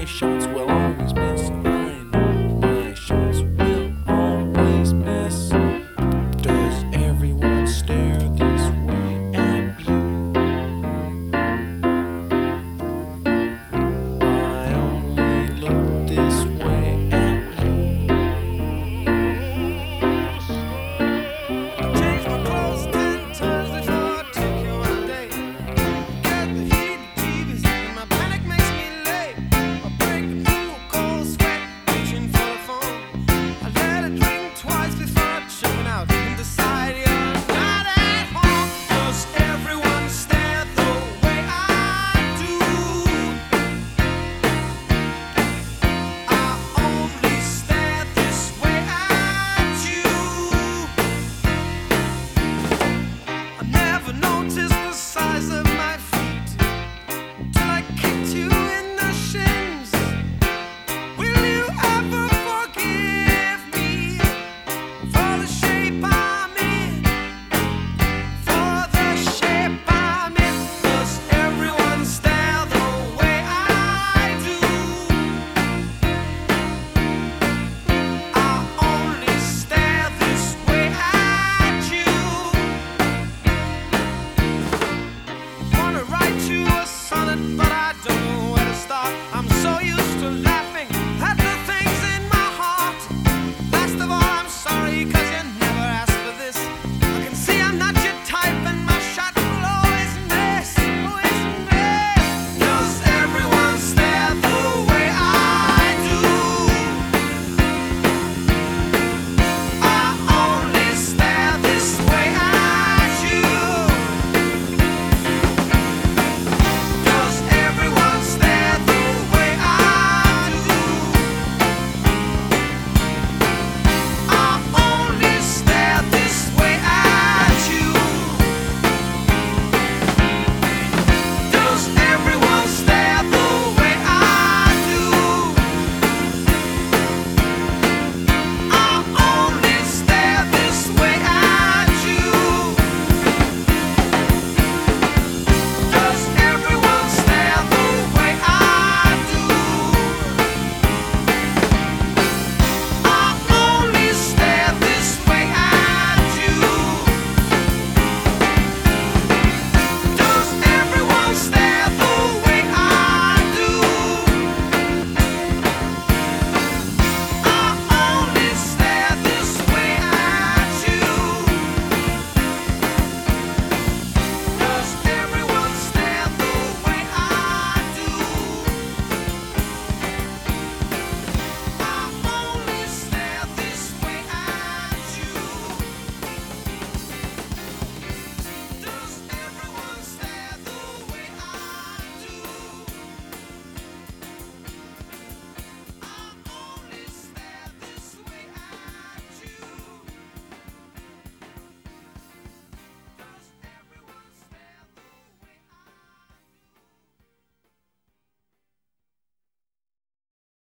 shots will always miss. I know my shots will always miss. Does everyone stare this way at you? I only look this way at you. I changed my clothes 10 times before I took you on a date. Get the heat, the TV's, and my panic makes me late. I break through a cold sweat, reaching for the phone. I let it ring twice before I checking out and decide you're not at home. Does everyone stare the way I do? I only stare this way at you. I never noticed the size of my feet till I kicked you in the shins. Will you ever forgive me for the shape I'm in? For the shape I'm in. Does everyone stare the way I do? I only stare this way at you. Wanna write you a sonnet, but I don't know where to start. I'm so used